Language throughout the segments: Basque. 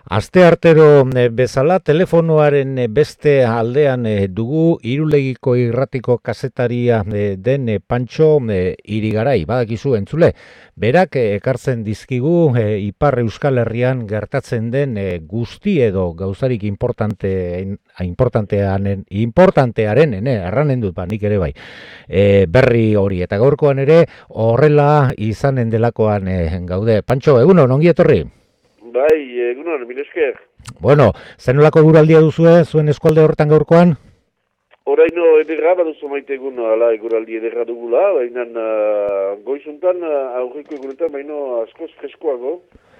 Asteartero bezala telefonoaren beste aldean dugu Irulegiko irratiko kazetaria den Pantxo Irigarai, badakizu entzule. Berak ekartzen dizkigu Ipar Euskal Herrian gertatzen den guzti edo gauzarik importantearen, erranen dut nik ere bai, berri hori. Eta gaurkoan ere horrela izanen delakoan gaude. Pantxo, egunon, ongi etorri? Bai, egunon, mil esker. Bueno, zenolako eguraldia duzue, zuen eskualde horretan gaurkoan? Oraino ederra baduzu maite egun, eguraldi ederra dugula, baina goizuntan, aurreko egunetan, baina askoz freskoago.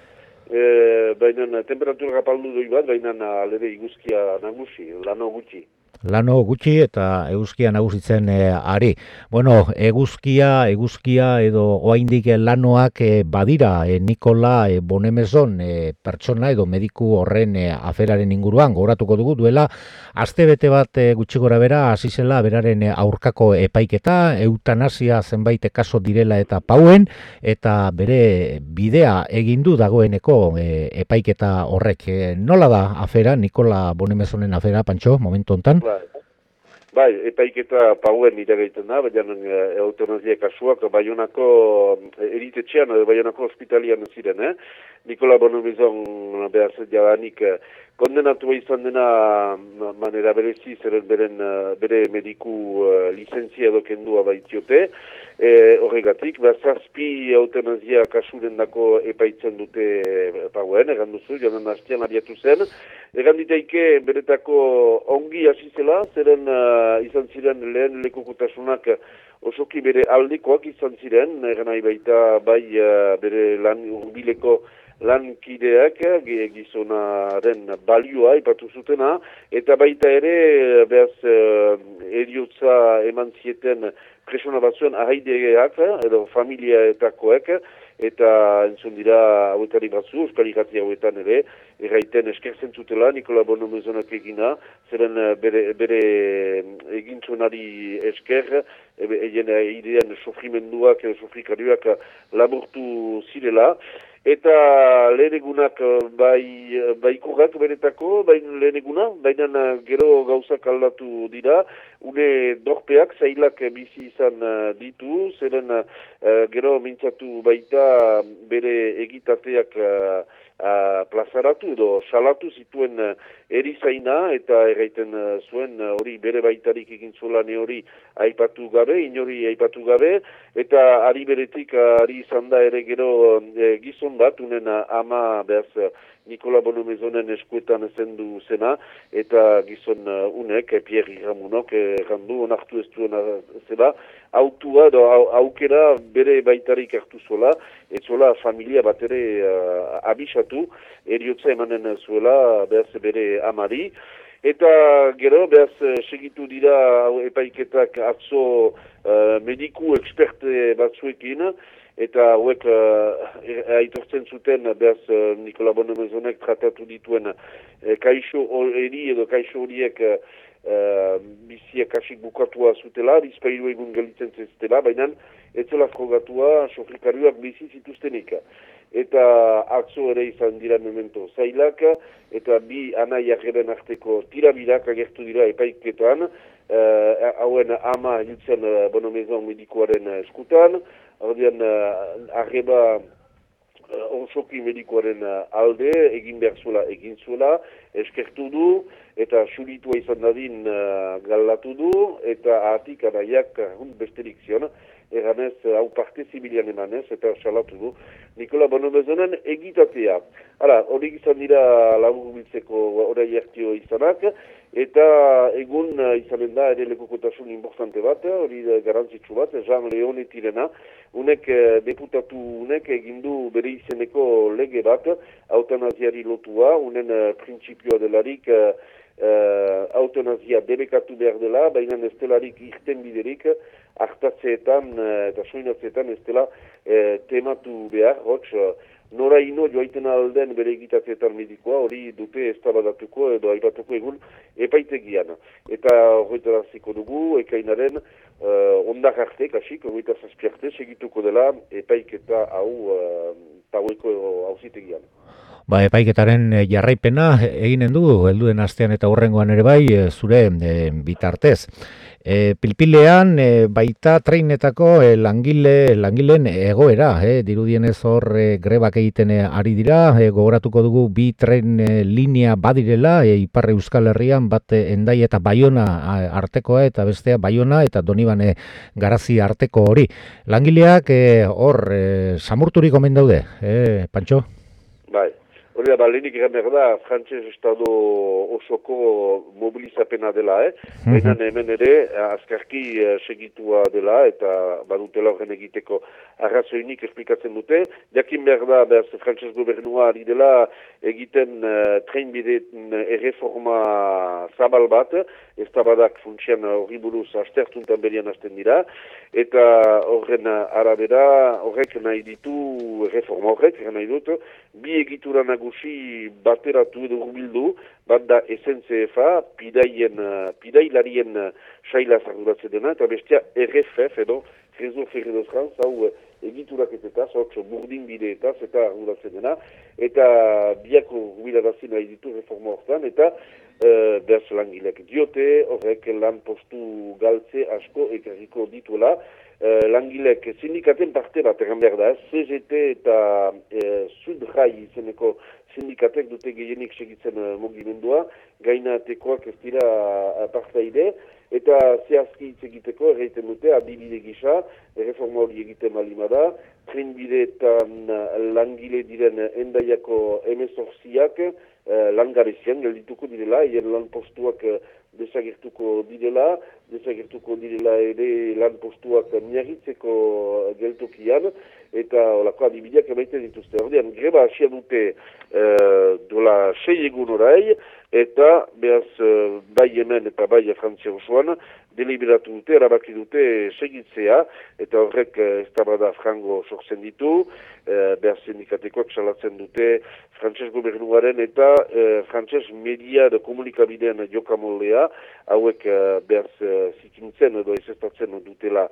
Baina temperatura rapaldu doi bat, baina alere iguzkia nagusi, lano gutxi. Lano gutxi eta eguzkia nagusitzen ari. Bueno, eguzkia edo oraindik lanoak badira Nikola Bonemezon pertsona edo mediku horren aferaren inguruan gogoratuko dugu duela astebete bat gutxi gorabehera hasi zela beraren aurkako epaiketa, eutanasia zenbait kaso direla eta pauen eta bere bidea egin du dagoeneko epaiketa horrek. Nola da afera Nikola Bonemezonen afera, Pantxo, momentu hontan? Bai, epaiketa pauen iragaiten da, baina eutanasia kasuak Baionako eritetxean, Baionako hospitalian ziren, Nikola Bonemezon behar jadanik kondenatua izan dena manera berezi, zeren bere mediku lizentzia edo kendua baitziote, horregatik, zazpi eutanasia kasuren dako epaitzen dute pauen, egan duzu, joan hastian abiatu zen, egan diteike beretako ongi hasi zela, zeren izan ziren lehen lekukutasunak osoki bere aldekoak izan ziren, egan nahi baita bai bere lan urbileko lankideak gizonaren balioa ipatu zutena, eta baita ere behaz eriotza eman zieten presona batzuen ahaideak edo familiaetakoek, eta entzun dira hauetari batzu, Euskal Irrati hauetan ere, erraiten eskertzen zutela Nikola Bonemezonak egina, zeren bere egintzonari esker, egin idean sofrimenduak, sofrikarioak laburtu zirela, eta lehen egunak baikurrak beretako, lehen eguna, baina gero gauzak aldatu dira, une dorpeak zailak bizi izan ditu, zeren gero mintzatu baita bere egitateak plazaratu edo salatu zituen erizaina eta erraiten zuen hori bere baitarik egin zulane hori aipatu gabe, inori aipatu gabe, eta ari beretik ari izan da ere gero gizon bat, unen ama behaz Nikola Bonemezonen eskuetan ezendu zena, eta gizon unek, Pierre Ramunok, errandu, onartu ez duen zela, autua edo aukera bere baitarik hartu zola, ez zola familia bat ere abisatu, eriotza emanen zuela behaz bere amari, eta gero behaz segitu dira epaiketak atzo mediku eksperte batzuekin, eta hauek aitortzen zuten behaz Nikola Bonemezonek tratatu dituen kaixo hori edo kaixo horiek biziak asik bukatua zutela, bizpairu egun gelitzen zeztela, baina ez zela frogatua sofrikarioak bizi zituztenik. Eta atzo ere izan dira memento zailak, eta bi anaiakeren arteko tirabirak agertu dira epaiketan, hauen ama hiltzen Bonemezon medikuaren eskutan, ordean arreba onsoki medikuaren alde egin behar zuela egin zuela, eskertu du, eta suritua izan dadin galatu du, eta ahatik anaiak besterik zion, eganez hau parte zibilian emanez, eta salatu du Nikola Bonemezonen egitatea. Hala, hori izan dira labur biltzeko orai hartio izanak, eta egun izanen da ere lekukotasun importante bat, hori garantzitsu bat, Jean Leone tirena, unek deputatu unek egindu bere izeneko lege bat, eutanasiari lotua, unen printzipioa delarik eutanazia debekatu behar dela, baina ez delarik irten biderik, hartatzeetan eta soinatzeetan ez dela tematu behar, noraino joaiten alden bere egitateetan medikoa, hori dute eztabadatuko edo aipatuko egun epaitegian. Eta horretaraziko dugu, ekainaren ondak arte, kasik, horretaz azpiarte, segituko dela epaiketa hau paueko auzitegian. Epaiketaren jarraipena eginen du, helduen astean eta hurrengoan ere bai, zure bitartez. Pilpilean baita treinetako langileen egoera, dirudienez hor grebak egiten ari dira, gogoratuko dugu bi tren linea badirela, Ipar Euskal Herrian bat Hendai eta Baiona artekoa eta bestea Baiona eta Donibane Garazi arteko hori. Langileak hor samurturik omen daude, Pantxo? Bai. Hori da, lehenik egan behar da, frantses estado osoko mobilizapena dela, Baina hemen ere, azkarki segitua dela, eta badutela horren egiteko arrazoinik esplikatzen dute. Jakin behar da, frantses gobernua ari dela egiten trenbideen erreforma zabal bat, ez tabadak funtsian horri buruz astertuntan berian hasten dira, eta horren arabera horrek nahi ditu, reforma horrek nahi dut, bi egitura nagusi bateratu edo hurbildu, bat da SNCF-a, pidailarien saila zarduratzen dena, eta bestia RFF edo Réseau Ferré de France, hau egituraketetaz, burdin bideetaz, eta arduratzen dena, eta biako hubilarazi nahi ditu reforma hortan, eta behaz langileak diote, horrek lan postu galtze asko ekarriko dituela, langilek sindikaten parte bat egan behar da, CGT eta Sudrai izeneko sindikatek dute gehienik segitzen mugimendua, gainatekoak ez dira partaide, eta zehazki hitz egiteko erraiten dute, adibide gisa, reforma hori egiten balimada, trenbideetan langile diren Hendaiako emezorziak langarezian geldituko direla, hien lan postuak desagertuko direla ere lan postuak miagitzeko geltokian, eta olako adibideak emaiten dituzte. Ordean, greba hasia dute dola 6 egun orai, eta behaz bai hemen eta bai Frantzia osoan, deliberatu dute, erabaki dute segitzea, eta horrek eztabaida frango sortzen ditu, behaz sindikatekoak salatzen dute frantses gobernuaren eta frantses media edo komunikabidean jokamoldea, hauek behaz zikintzen edo ezestatzen dutela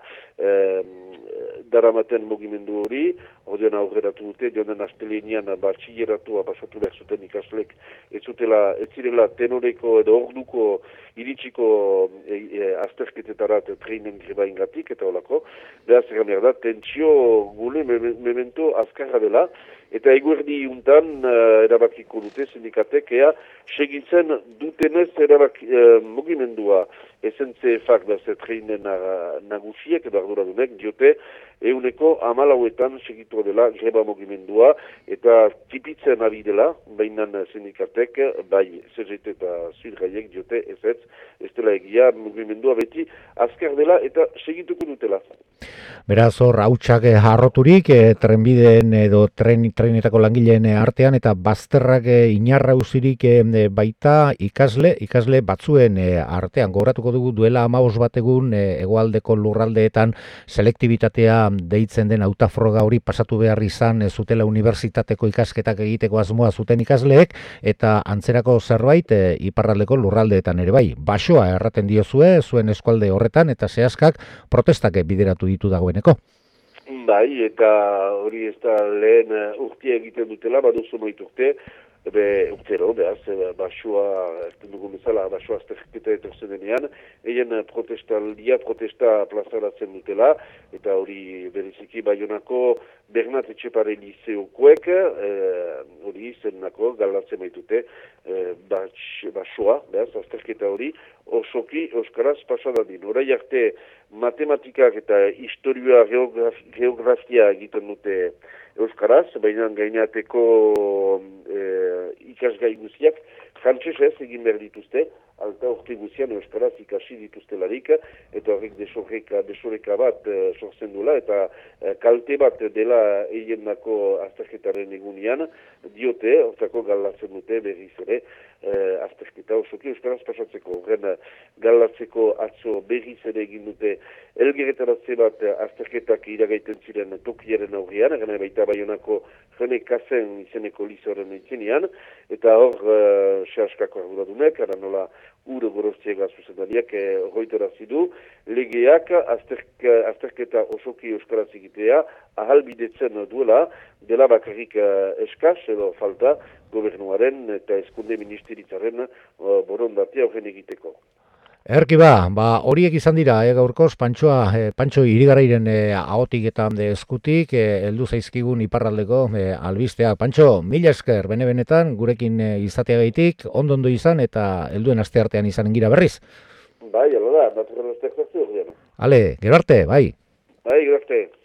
daramaten mugimendu hori, ordean aurreratu dute, joan astelenean batxilleratua pasatu behar zuten ikaslek, ez zirela tenoreko edo orduko iritsiko azterketetarat treinen greba ingatik, eta holako, behaz egan behar da, tentsio gule memento azkarra dela, eta eguerdi untan erabakiko dute sindikatek, segitzen dutenez mugimendua SNCF-ak treinen nagusiek edo arduradunek diote, euneko 14etan segitu dela greba mugimendua, eta tipitzen ari dela, bainan sindikatek, bai CGT eta Sudraiek diote ez dela egia mugimendua beti azkar dela eta segituko dutela. Beraz hor, hautsak harroturik, trenbideen edo trenetako langileen artean, eta bazterrak inarra usirik baita ikasle batzuen artean. Gogoratuko dugu duela 15 bat egun hegoaldeko lurraldeetan selektibitatea deitzen den hautafroga hori pasatu behar izan zutela unibertsitateko ikasketak egiteko asmoa zuten ikasleek, eta antzerako zerbait iparraldeko lurraldeetan ere bai. Basoa erraten diozue zuen eskualde horretan, eta zehazkak protestak bideratu ditu dagoeneko. Bai, eta hori ez da lehen urtea egiten dutela, baduzu noiz urte, urtero, behaz, basoa, ez dugu bezala, basoa azterketa etorzen denean, eien protesta plazaratzen dutela, eta hori bereziki Baionako Bernat Etxepare liceokoek, hori zenako galdatzen baitute, basoa, behaz, azterketa hori, osoki euskaraz pasadadin. Horai arte matematikak eta historia geografia egiten dute euskaraz, baina gainateko ikasgai guziak frantsesez egin behar dituzte, alta urte guzian euskaraz ikasi dituztelarik, eta horrek desoreka bat sortzen duela, eta kalte bat dela eiendako azterketaren egunean, diote, hortako galdatzen dute berriz ere, azterketa osoki euskaraz pasatzeko. Horren galdatzeko atzo berriz ere egin dute elgerretaratze bat azterketak iragaiten ziren tokiaren aurrean, gana baita Baionako Rene Kassen izeneko lizoren itzenean, eta hor sehaskako arduradunek, ara nola Ur Gorostiaga zuzendariak horretarazi du, legeak azterketa osoki euskaraz egitea ahalbidetzen duela, dela bakarrik eskaz edo falta gobernuaren eta hezkunde ministeritzaren borondatea horren egiteko. Erki horiek izan dira, gaurkoz, Pantxo Irigarairen ahotik eta eskutik, heldu zaizkigun iparraldeko albistea. Pantxo, mila esker, bene-benetan, gurekin izateagaitik, ondo izan eta helduen asteartean izan gira berriz. Bai, ala da, naturalazteak zartu horrean. Ale, gero arte, bai. Bai, gero arte.